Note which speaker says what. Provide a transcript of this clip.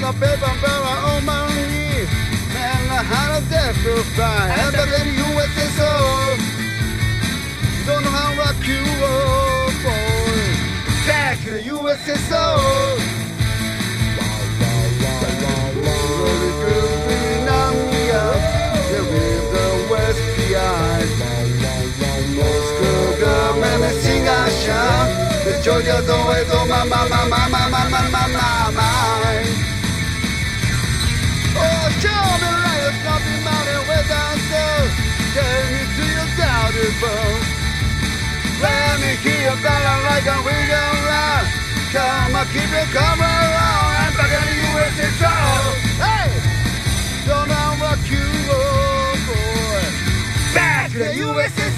Speaker 1: a paper barrel on my knee. And I had a death to fly. And back in the USSR. Don't know how rock you were, boy. Back to the USSR.就叫走为走嘛嘛嘛嘛嘛嘛嘛嘛嘛嘛 Oh, show me like a snowy mountain without soul. Take me to your doubted bone. Let me hear your ballad like a window run. Come on, keep it coming around. I'm back in the USSR. Hey! Don't know what you want, boy. Back to the USSR.